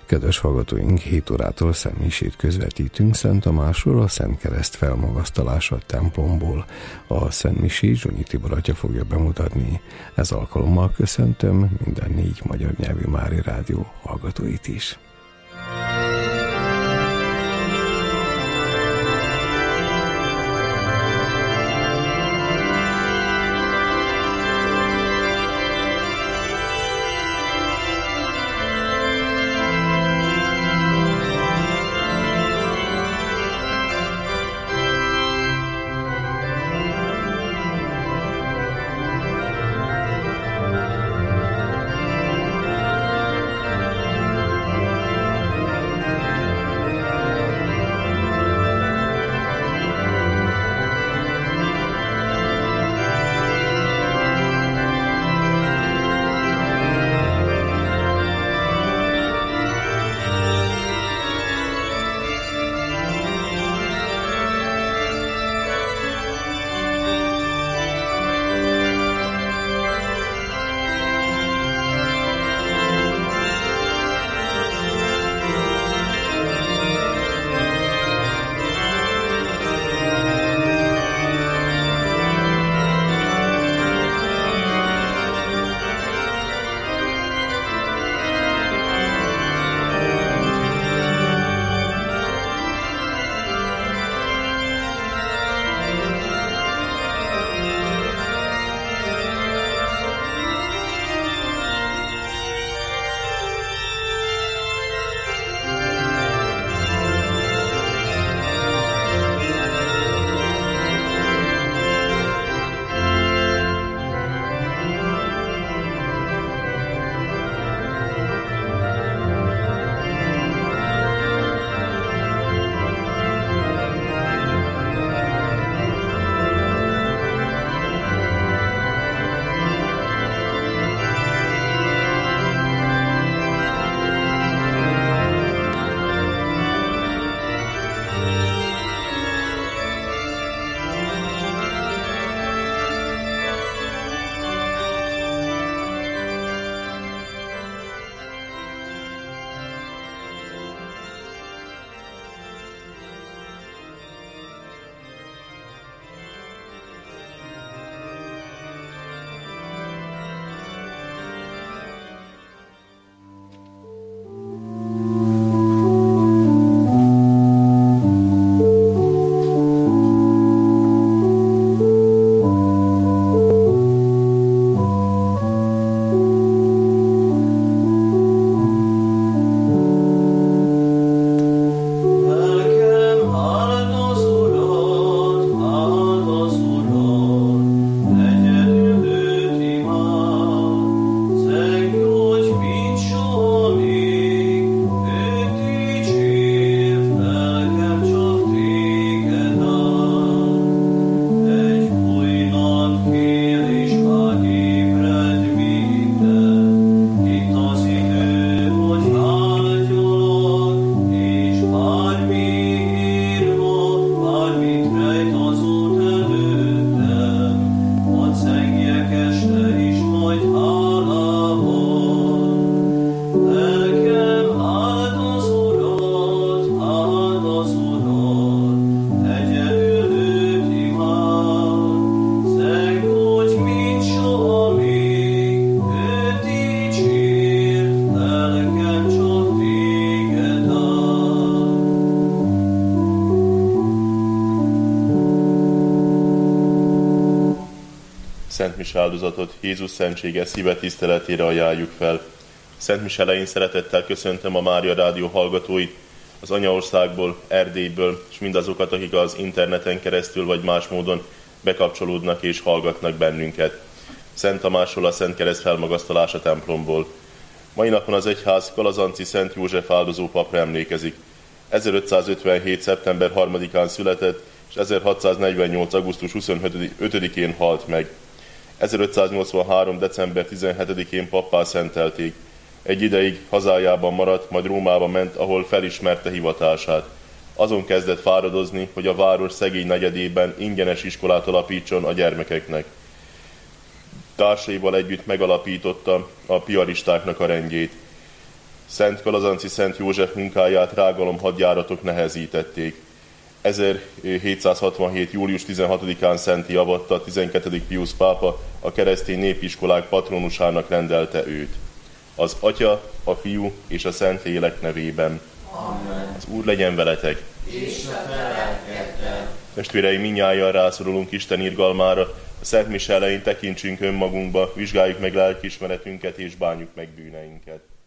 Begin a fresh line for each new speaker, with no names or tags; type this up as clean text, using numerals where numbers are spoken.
Kedves hallgatóink, 7 órától szentmisét közvetítünk Szent Tamásról, a Szent Kereszt felmagasztalása templomból. A szentmisét Zsonyi Tibor atya fogja bemutatni. Ez alkalommal köszöntöm minden 4 magyar nyelvű Mária Rádió hallgatóit is.
Szent Mise áldozatot Jézus szentséges szíve tiszteletére ajánljuk fel. Szent Mise elején szeretettel köszöntöm a Mária Rádió hallgatóit az anyaországból, Erdélyből, és mindazokat, akik az interneten keresztül vagy más módon bekapcsolódnak és hallgatnak bennünket. Szent Tamásról, a Szent Kereszt felmagasztalása templomból. Mai napon az egyház Kalazanci Szent József áldozó papra emlékezik. 1557. szeptember 3-án született, és 1648. augusztus 25-én halt meg. 1583. december 17-én pappá szentelték. Egy ideig hazájában maradt, majd Rómába ment, ahol felismerte hivatását. Azon kezdett fáradozni, hogy a város szegény negyedében ingyenes iskolát alapítson a gyermekeknek. Társaival együtt megalapította a piaristáknak a rendjét. Szent Kalazanci Szent József munkáját rágalom hadjáratok nehezítették. 1767. július 16-án Szenti Avatta, 12. Piusz pápa a keresztény népiskolák patronusának rendelte őt. Az Atya, a Fiú és a Szentlélek nevében.
Amen.
Az Úr legyen veletek.
És a te lelkeddel.
Testvéreim, mindnyájan rászorulunk Isten irgalmára. A Szent Mise elején tekintsünk önmagunkba, vizsgáljuk meg lelkiismeretünket és bánjuk meg bűneinket.